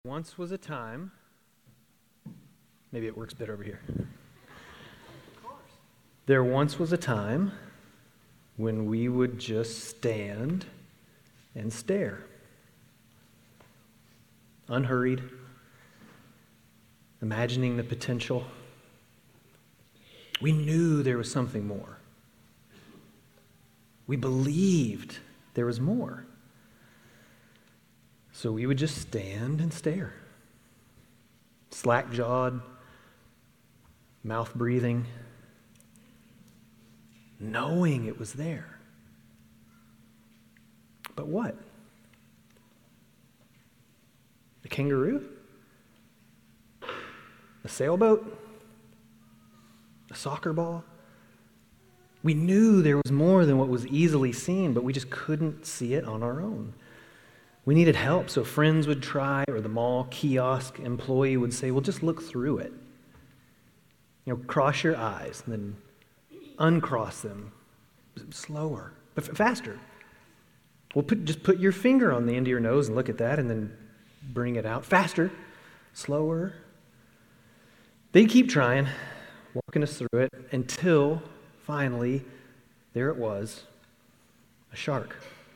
Once was a time, maybe it works better over here. There once was a time when we would just stand and stare, unhurried, imagining the potential. We knew there was something more. We believed there was more. So we would just stand and stare, slack-jawed, mouth breathing, knowing it was there. But what? A kangaroo? A sailboat? A soccer ball? We knew there was more than what was easily seen, but we just couldn't see it on our own. We needed help, so friends would try, or the mall kiosk employee would say, well, just look through it. Cross your eyes, and then uncross them slower, but faster. Well, just put your finger on the end of your nose and look at that, and then bring it out faster, slower. They keep trying, walking us through it, until finally, there it was, a shark.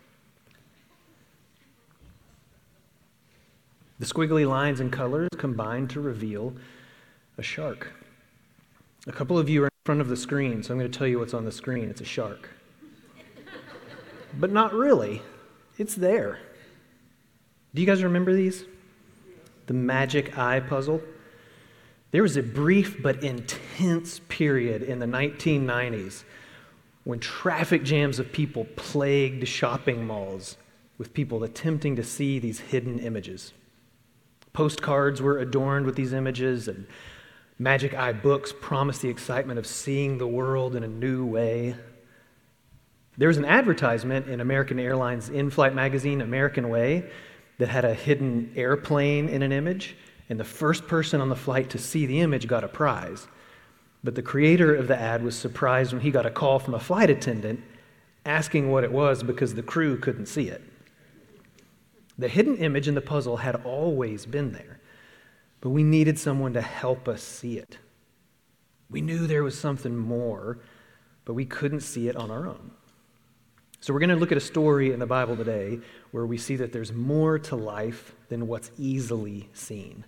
The squiggly lines and colors combined to reveal a shark. A couple of you are in front of the screen, so I'm going to tell you what's on the screen. It's a shark. But not really. It's there. Do you guys remember these? The magic eye puzzle? There was a brief but intense period in the 1990s when traffic jams of people plagued shopping malls with people attempting to see these hidden images. Postcards were adorned with these images, and magic eye books promised the excitement of seeing the world in a new way. There was an advertisement in American Airlines in-flight magazine, American Way, that had a hidden airplane in an image, and the first person on the flight to see the image got a prize. But the creator of the ad was surprised when he got a call from a flight attendant asking what it was because the crew couldn't see it. The hidden image in the puzzle had always been there, but we needed someone to help us see it. We knew there was something more, but we couldn't see it on our own. So we're going to look at a story in the Bible today where we see that there's more to life than what's easily seen.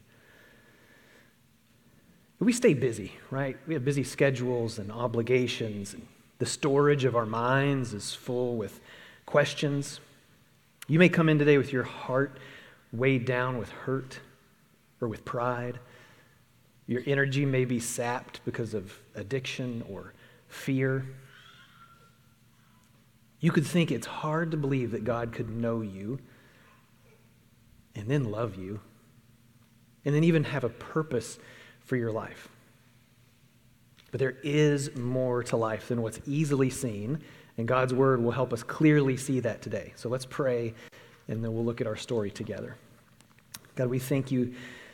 We stay busy, right? We have busy schedules and obligations, and the storage of our minds is full with questions. You may come in today with your heart weighed down with hurt or with pride. Your energy may be sapped because of addiction or fear. You could think it's hard to believe that God could know you and then love you and then even have a purpose for your life. But there is more to life than what's easily seen, and God's word will help us clearly see that today. So let's pray, and then we'll look at our story together. God, we thank you.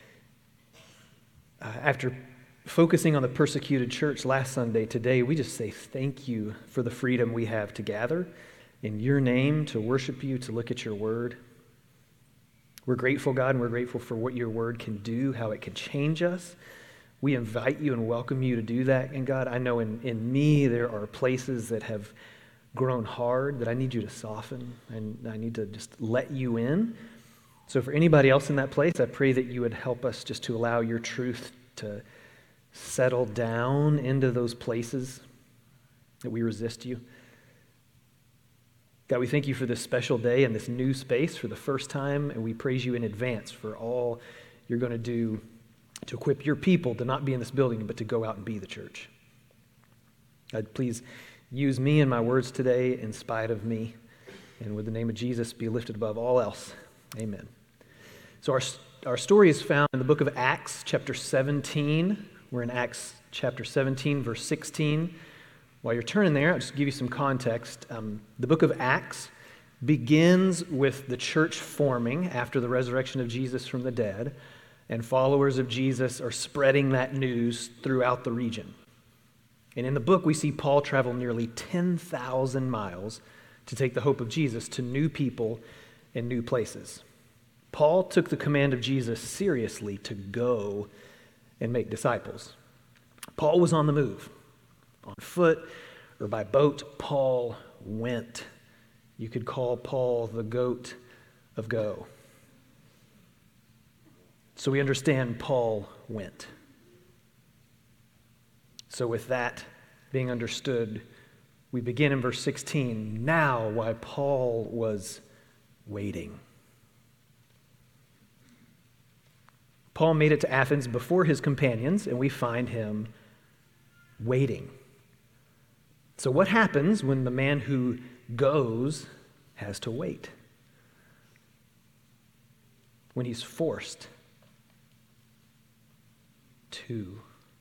After focusing on the persecuted church last Sunday, today we just say thank you for the freedom we have to gather in your name, to worship you, to look at your word. We're grateful, God, and we're grateful for what your word can do, how it can change us. We invite you and welcome you to do that. And God, I know in me there are places that have grown hard that I need you to soften, and I need to just let you in. So for anybody else in that place, I pray that you would help us just to allow your truth to settle down into those places that we resist you. God, we thank you for this special day and this new space for the first time, and we praise you in advance for all you're going to do to equip your people to not be in this building, but to go out and be the church. God, please use me and my words today in spite of me, and with the name of Jesus be lifted above all else. Amen. So our story is found in the book of Acts, chapter 17. We're in Acts chapter 17, verse 16. While you're turning there, I'll just give you some context. The book of Acts begins with the church forming after the resurrection of Jesus from the dead, and followers of Jesus are spreading that news throughout the region. And in the book, we see Paul travel nearly 10,000 miles to take the hope of Jesus to new people and new places. Paul took the command of Jesus seriously to go and make disciples. Paul was on the move. On foot or by boat, Paul went. You could call Paul the goat of go. So we understand Paul went. So with that being understood, we begin in verse 16. Now, why Paul was waiting. Paul made it to Athens before his companions, and we find him waiting. So what happens when the man who goes has to wait? When he's forced to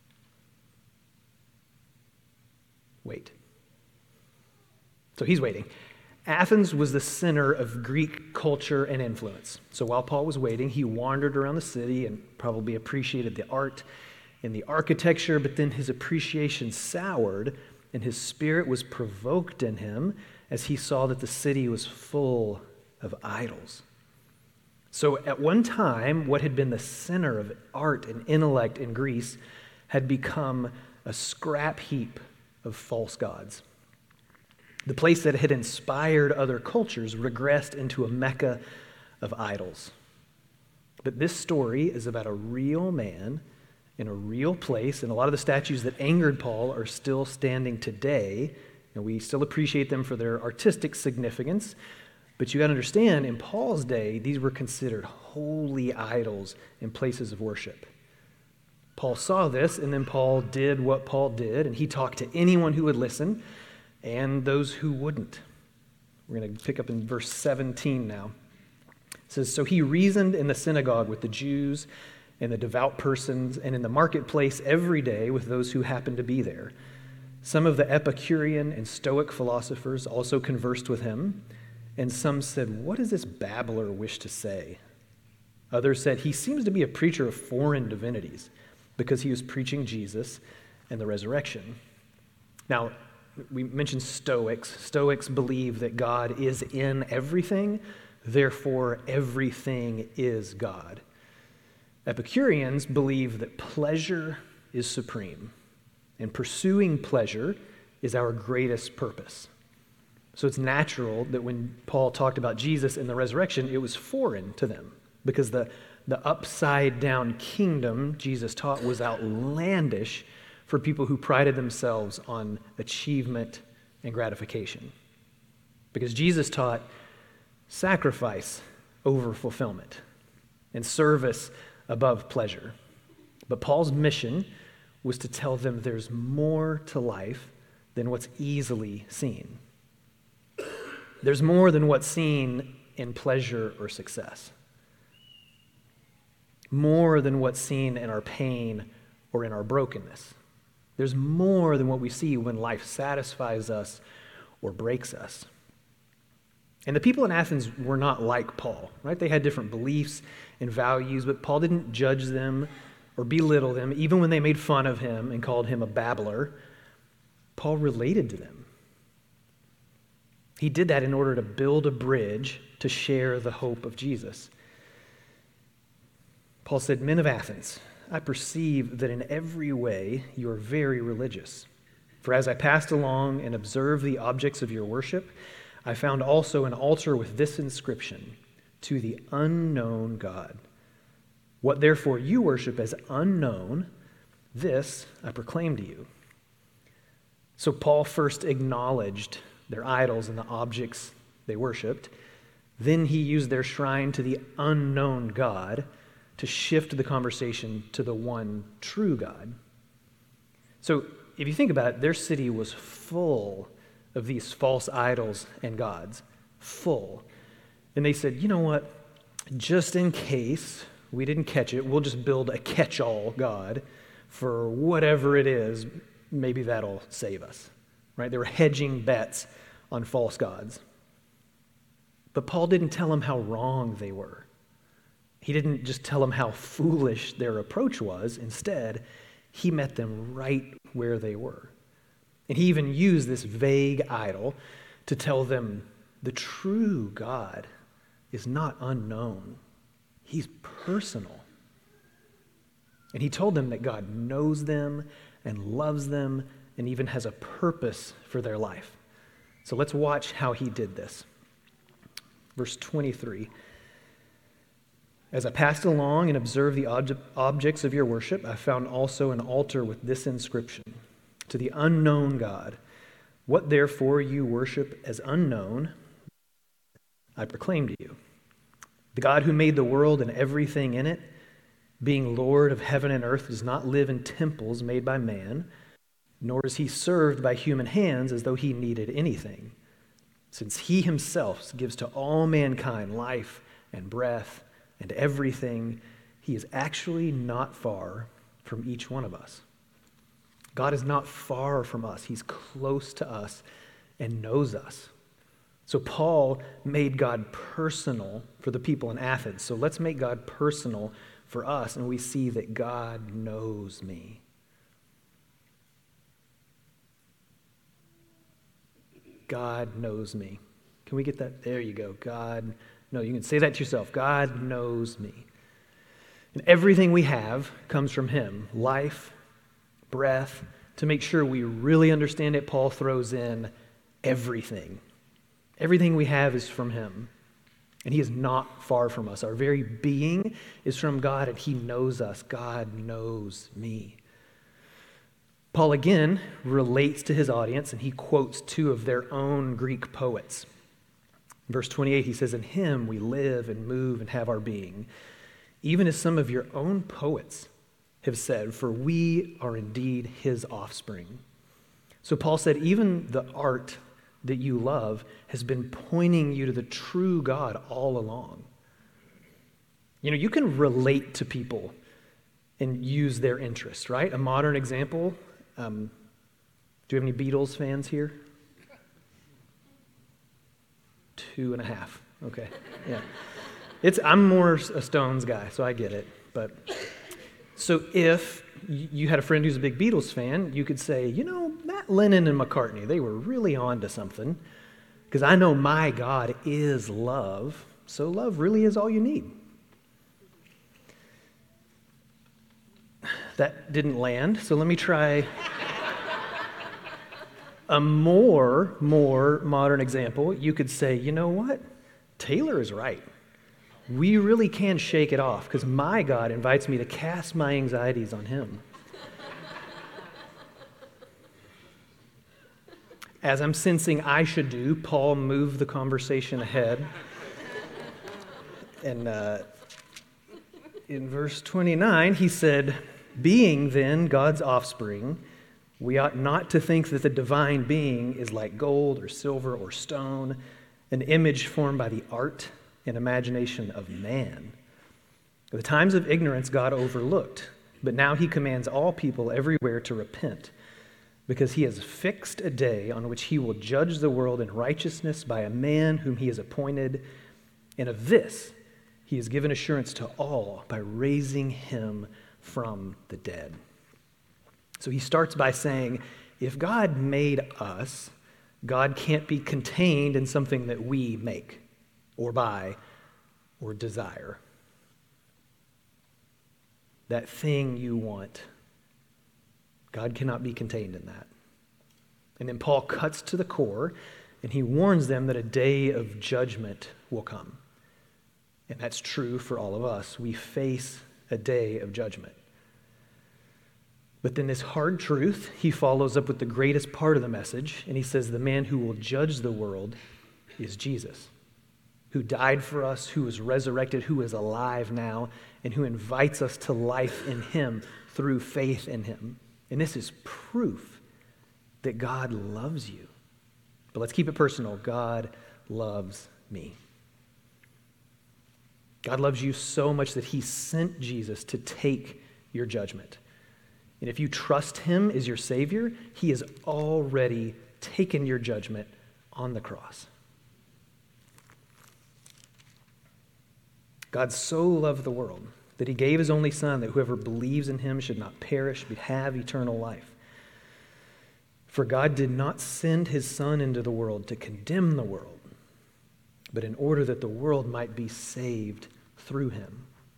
wait. So he's waiting. Athens was the center of Greek culture and influence. So while Paul was waiting, he wandered around the city and probably appreciated the art and the architecture, but then his appreciation soured and his spirit was provoked in him as he saw that the city was full of idols. So at one time, what had been the center of art and intellect in Greece had become a scrap heap of false gods. The place that had inspired other cultures regressed into a mecca of idols. But this story is about a real man in a real place, and a lot of the statues that angered Paul are still standing today, and we still appreciate them for their artistic significance. But you got to understand, in Paul's day, these were considered holy idols and places of worship. Paul saw this, and then Paul did what Paul did, and he talked to anyone who would listen and those who wouldn't. We're going to pick up in verse 17 now. It says, "So he reasoned in the synagogue with the Jews and the devout persons, and in the marketplace every day with those who happened to be there. Some of the Epicurean and Stoic philosophers also conversed with him, and some said, 'What does this babbler wish to say?' Others said, 'He seems to be a preacher of foreign divinities,' because he was preaching Jesus and the resurrection." Now, we mentioned Stoics. Stoics believe that God is in everything, therefore everything is God. Epicureans believe that pleasure is supreme, and pursuing pleasure is our greatest purpose. So it's natural that when Paul talked about Jesus and the resurrection, it was foreign to them, because the upside-down kingdom Jesus taught was outlandish for people who prided themselves on achievement and gratification. Because Jesus taught sacrifice over fulfillment and service above pleasure. But Paul's mission was to tell them there's more to life than what's easily seen. There's more than what's seen in pleasure or success. More than what's seen in our pain or in our brokenness. There's more than what we see when life satisfies us or breaks us. And the people in Athens were not like Paul, right? They had different beliefs and values, but Paul didn't judge them or belittle them, even when they made fun of him and called him a babbler. Paul related to them. He did that in order to build a bridge to share the hope of Jesus. Paul said, "Men of Athens, I perceive that in every way you are very religious. For as I passed along and observed the objects of your worship, I found also an altar with this inscription, 'To the unknown God.' What therefore you worship as unknown, this I proclaim to you." So Paul first acknowledged their idols and the objects they worshiped. Then he used their shrine to the unknown God to shift the conversation to the one true God. So if you think about it, their city was full of these false idols and gods. Full. And they said, "You know what? Just in case we didn't catch it, we'll just build a catch-all God for whatever it is. Maybe that'll save us." Right? They were hedging bets on false gods. But Paul didn't tell them how wrong they were. He didn't just tell them how foolish their approach was. Instead, he met them right where they were. And he even used this vague idol to tell them the true God is not unknown. He's personal. And he told them that God knows them and loves them and even has a purpose for their life. So let's watch how he did this. Verse 23. As I passed along and observed the objects of your worship, I found also an altar with this inscription: to the unknown God. What therefore you worship as unknown, I proclaim to you. The God who made the world and everything in it, being Lord of heaven and earth, does not live in temples made by man, nor is he served by human hands as though he needed anything, since he himself gives to all mankind life and breath and everything. He is actually not far from each one of us. God is not far from us. He's close to us and knows us. So Paul made God personal for the people in Athens. So let's make God personal for us, and we see that God knows me. God knows me. Can we get that? There you go. God, no, you can say that to yourself. God knows me. And everything we have comes from him. Life, breath. To make sure we really understand it, Paul throws in everything. Everything we have is from him. And he is not far from us. Our very being is from God, and he knows us. God knows me. Paul again relates to his audience, and he quotes two of their own Greek poets. In verse 28, he says, "In him we live and move and have our being, even as some of your own poets have said, for we are indeed his offspring." So Paul said, even the art that you love has been pointing you to the true God all along. You know, you can relate to people and use their interest, right? A modern example, do you have any Beatles fans here? 2.5, okay, yeah. I'm more a Stones guy, so I get it, but... So if you had a friend who's a big Beatles fan, you could say, you know, that Lennon and McCartney, they were really on to something, because I know my God is love, so love really is all you need. That didn't land, so let me try a more modern example. You could say, you know what? Taylor is right. We really can shake it off because my God invites me to cast my anxieties on him. As I'm sensing I should do, Paul moved the conversation ahead. And in verse 29, he said, "Being then God's offspring, we ought not to think that the divine being is like gold or silver or stone, an image formed by the art and imagination of man. The times of ignorance God overlooked, but now he commands all people everywhere to repent, because he has fixed a day on which he will judge the world in righteousness by a man whom he has appointed, and of this he has given assurance to all by raising him from the dead." So he starts by saying, if God made us, God can't be contained in something that we make or buy, or desire. That thing you want, God cannot be contained in that. And then Paul cuts to the core, and he warns them that a day of judgment will come. And that's true for all of us. We face a day of judgment. But then this hard truth, he follows up with the greatest part of the message, and he says the man who will judge the world is Jesus, who died for us, who was resurrected, who is alive now, and who invites us to life in him through faith in him. And this is proof that God loves you. But let's keep it personal. God loves me. God loves you so much that he sent Jesus to take your judgment. And if you trust him as your Savior, he has already taken your judgment on the cross. God so loved the world that he gave his only Son, that whoever believes in him should not perish but have eternal life. For God did not send his Son into the world to condemn the world, but in order that the world might be saved through him.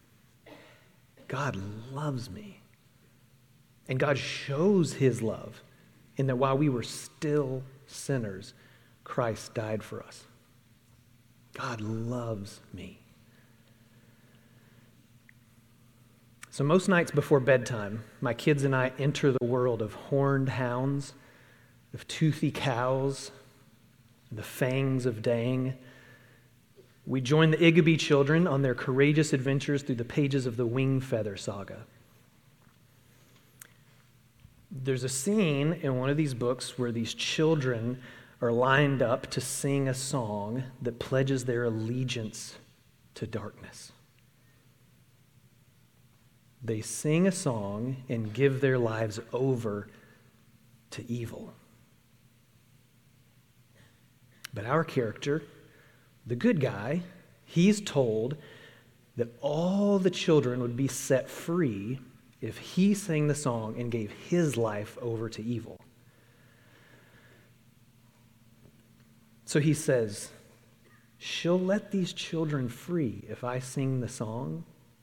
God loves me. And God shows his love in that while we were still sinners, Christ died for us. God loves me. So most nights before bedtime, my kids and I enter the world of horned hounds, of toothy cows, the fangs of Dang. We join the Igby children on their courageous adventures through the pages of the Wingfeather saga. There's a scene in one of these books where these children are lined up to sing a song that pledges their allegiance to darkness. They sing a song and give their lives over to evil. But our character, the good guy, he's told that all the children would be set free if he sang the song and gave his life over to evil. So he says, she'll let these children free if I sing the song.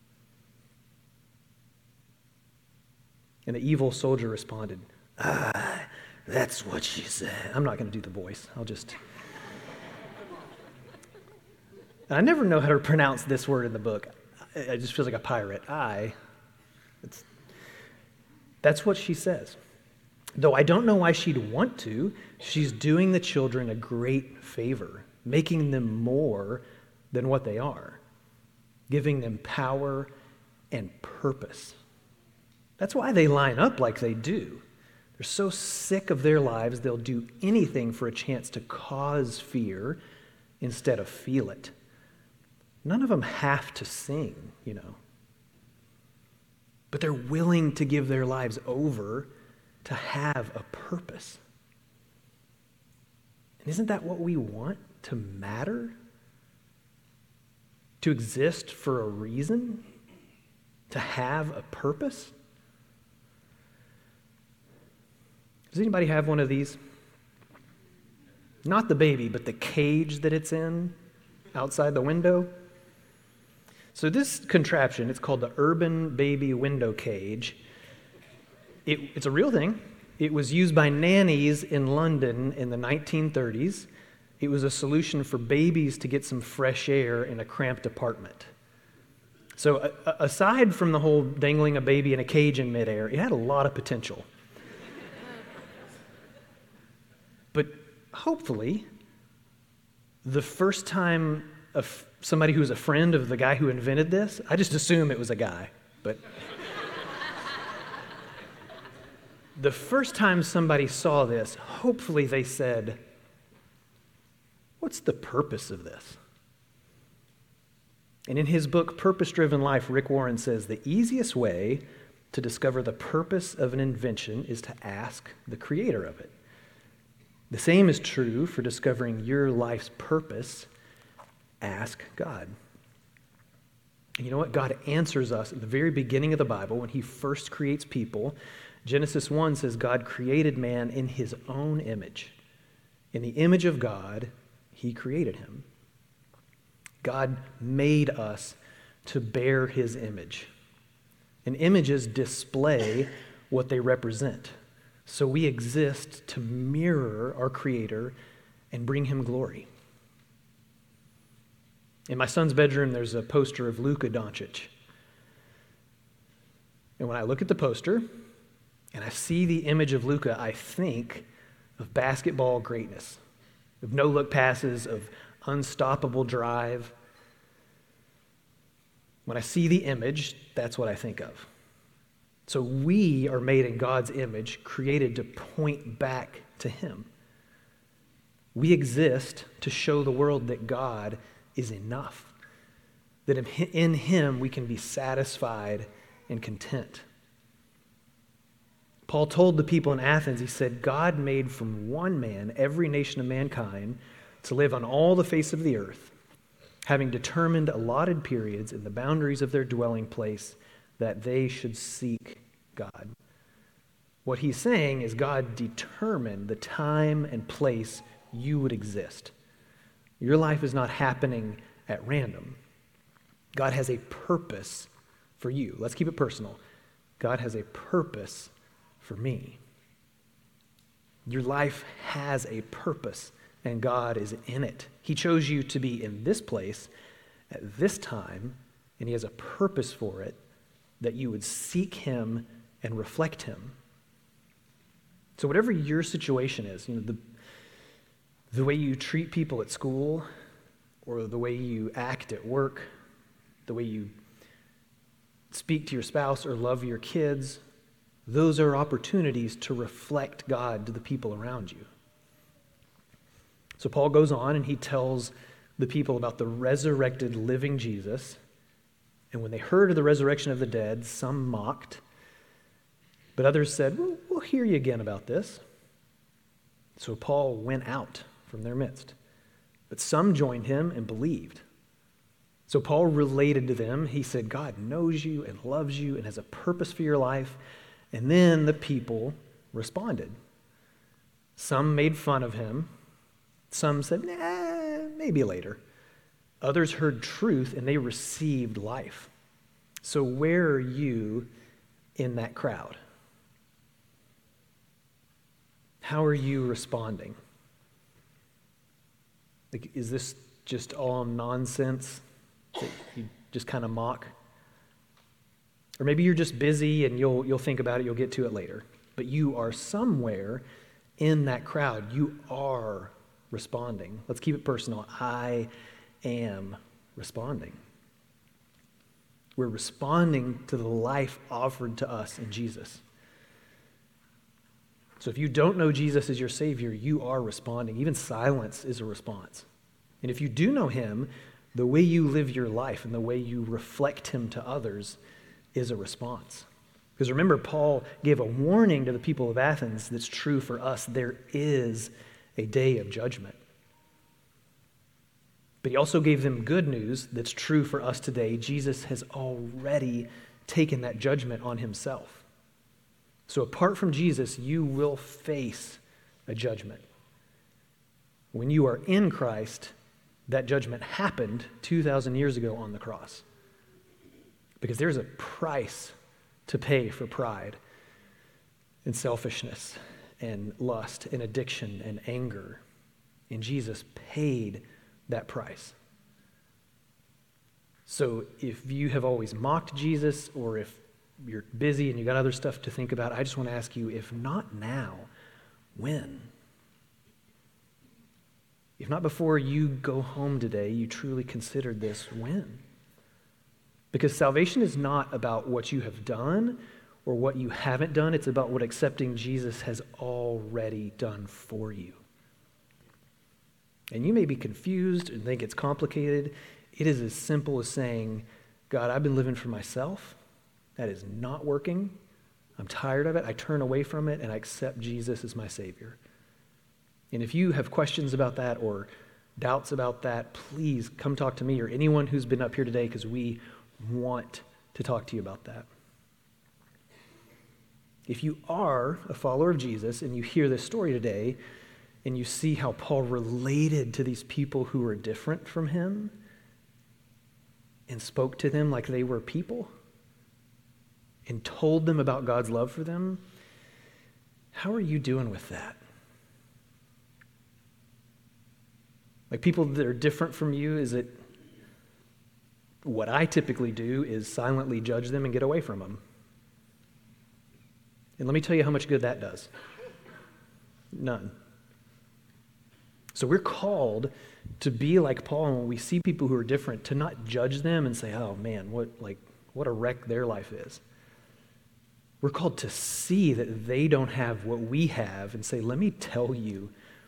And the evil soldier responded, that's what she said. I'm not going to do the voice. I never know how to pronounce this word in the book. It just feels like a pirate. That's what she says. Though I don't know why she'd want to, she's doing the children a great favor, making them more than what they are, giving them power and purpose. That's why they line up like they do. They're so sick of their lives, they'll do anything for a chance to cause fear instead of feel it. None of them have to sing, but they're willing to give their lives over to have a purpose. And isn't that what we want? To matter? To exist for a reason? To have a purpose? Does anybody have one of these? Not the baby, but the cage that it's in outside the window. So this contraption, it's called the Urban Baby Window Cage. It's a real thing. It was used by nannies in London in the 1930s. It was a solution for babies to get some fresh air in a cramped apartment. So aside from the whole dangling a baby in a cage in midair, it had a lot of potential. But hopefully, the first time somebody who's a friend of the guy who invented this, I just assume it was a guy, but the first time somebody saw this, hopefully they said, what's the purpose of this? And in his book, Purpose-Driven Life, Rick Warren says the easiest way to discover the purpose of an invention is to ask the creator of it. The same is true for discovering your life's purpose. Ask God. And you know what? God answers us at the very beginning of the Bible when he first creates people. Genesis 1 says God created man in his own image. In the image of God, he created him. God made us to bear his image. And images display what they represent. So we exist to mirror our Creator and bring him glory. In my son's bedroom, there's a poster of Luka Doncic. And when I look at the poster and I see the image of Luka, I think of basketball greatness, of no-look passes, of unstoppable drive. When I see the image, that's what I think of. So we are made in God's image, created to point back to him. We exist to show the world that God is enough, that in him we can be satisfied and content. Paul told the people in Athens, he said, God made from one man every nation of mankind to live on all the face of the earth, having determined allotted periods in the boundaries of their dwelling place that they should seek God. What he's saying is God determined the time and place you would exist. Your life is not happening at random. God has a purpose for you. Let's keep it personal. God has a purpose for me. Your life has a purpose, and God is in it. He chose you to be in this place at this time, and he has a purpose for it, that you would seek him and reflect him. So whatever your situation is, the way you treat people at school, or the way you act at work, the way you speak to your spouse or love your kids, those are opportunities to reflect God to the people around you. So Paul goes on and he tells the people about the resurrected living Jesus. And when they heard of the resurrection of the dead, some mocked, but others said, well, we'll hear you again about this. So Paul went out from their midst. But some joined him and believed. So Paul related to them. He said, God knows you and loves you and has a purpose for your life. And then the people responded. Some made fun of him. Some said, maybe later. Others heard truth and they received life. So where are you in that crowd? How are you responding? Like, is this just all nonsense that you just kind of mock? Or maybe you're just busy and you'll think about it, you'll get to it later. But you are somewhere in that crowd. You are responding. Let's keep it personal. I am responding. We're responding to the life offered to us in Jesus. So if you don't know Jesus as your Savior, you are responding. Even silence is a response. And if you do know him, the way you live your life and the way you reflect him to others is a response. Because remember, Paul gave a warning to the people of Athens that's true for us. There is a day of judgment. But he also gave them good news that's true for us today. Jesus has already taken that judgment on himself. So apart from Jesus, you will face a judgment. When you are in Christ, that judgment happened 2,000 years ago on the cross. Because there's a price to pay for pride and selfishness and lust and addiction and anger. And Jesus paid that price. So if you have always mocked Jesus, or if you're busy and you got other stuff to think about, I just want to ask you, if not now, when? If not before you go home today, you truly considered this, when? Because salvation is not about what you have done or what you haven't done. It's about what accepting Jesus has already done for you. And you may be confused and think it's complicated. It is as simple as saying, God, I've been living for myself. That is not working. I'm tired of it. I turn away from it and I accept Jesus as my Savior. And if you have questions about that or doubts about that, please come talk to me or anyone who's been up here today, because we want to talk to you about that. If you are a follower of Jesus and you hear this story today and you see how Paul related to these people who were different from him and spoke to them like they were people and told them about God's love for them, how are you doing with that? Like, people that are different from you, is it what I typically do is silently judge them and get away from them. And let me tell you how much good that does. None. So we're called to be like Paul, and when we see people who are different, to not judge them and say, oh man, what a wreck their life is. We're called to see that they don't have what we have and say, let me tell you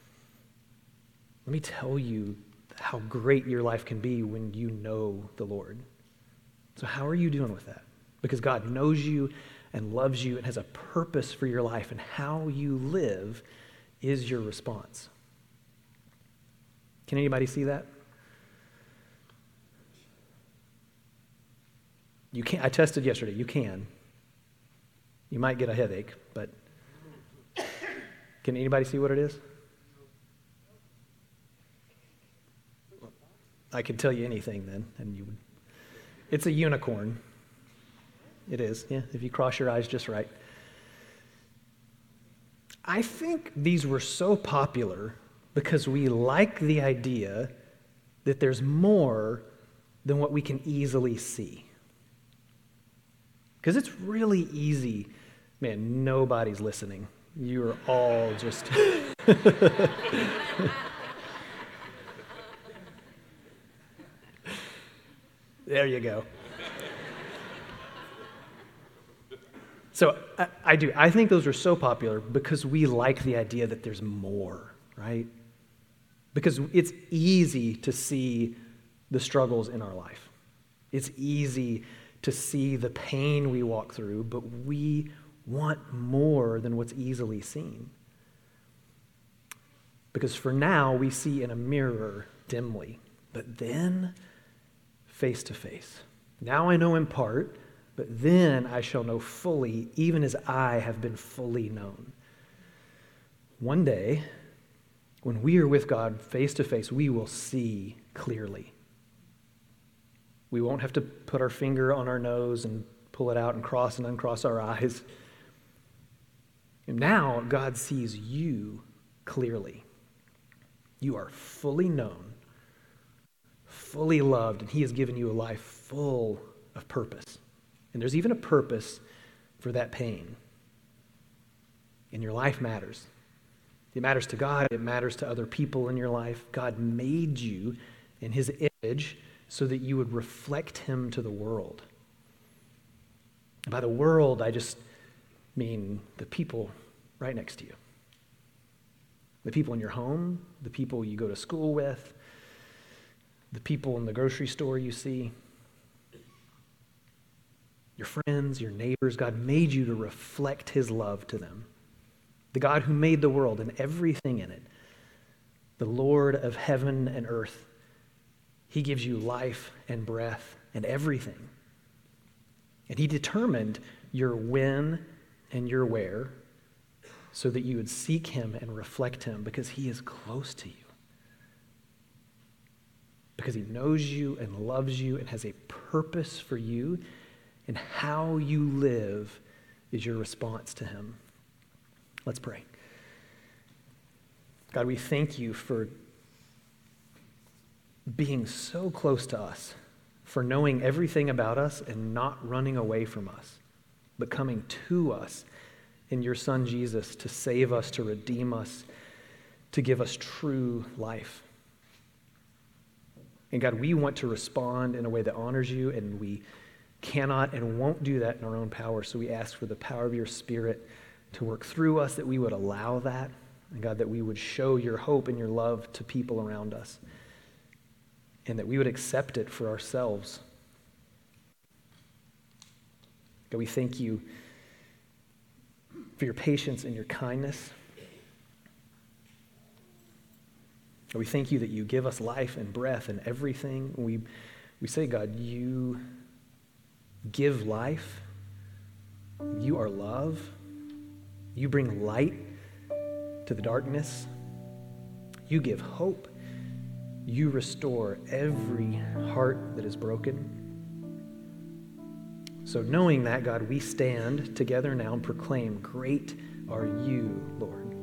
how great your life can be when you know the Lord. So how are you doing with that? Because God knows you and loves you and has a purpose for your life, and how you live is your response. Can anybody see that? You can't. I tested yesterday. You can. You might get a headache, but can anybody see what it is? I could tell you anything then, and you would. It's a unicorn. It is, yeah, if you cross your eyes just right. I think these were so popular because we like the idea that there's more than what we can easily see. Because it's really easy. Man, nobody's listening. You're all just... There you go. So I do. I think those are so popular because we like the idea that there's more, right? Because it's easy to see the struggles in our life. It's easy to see the pain we walk through, but we want more than what's easily seen. Because for now, we see in a mirror dimly, but then face to face. Now I know in part, but then I shall know fully, even as I have been fully known. One day, when we are with God face to face, we will see clearly. We won't have to put our finger on our nose and pull it out and cross and uncross our eyes. And now God sees you clearly. You are fully known, fully loved, and He has given you a life full of purpose. And there's even a purpose for that pain. And your life matters. It matters to God. It matters to other people in your life. God made you in His image so that you would reflect Him to the world. And by the world, I just mean the people right next to you. The people in your home, the people you go to school with, the people in the grocery store you see, your friends, your neighbors. God made you to reflect His love to them. The God who made the world and everything in it, the Lord of heaven and earth, He gives you life and breath and everything. And He determined your when and your where so that you would seek Him and reflect Him because He is close to you. Because He knows you and loves you and has a purpose for you, and how you live is your response to Him. Let's pray. God, we thank You for being so close to us, for knowing everything about us and not running away from us, but coming to us in Your Son Jesus to save us, to redeem us, to give us true life. And God, we want to respond in a way that honors You, and we cannot and won't do that in our own power. So we ask for the power of Your Spirit to work through us, that we would allow that. And God, that we would show Your hope and Your love to people around us. And that we would accept it for ourselves. God, we thank You for Your patience and Your kindness. God, we thank You that You give us life and breath and everything. We say, God, You give life. You are love. You bring light to the darkness. You give hope. You restore every heart that is broken. So knowing that, God, we stand together now and proclaim, great are You, Lord.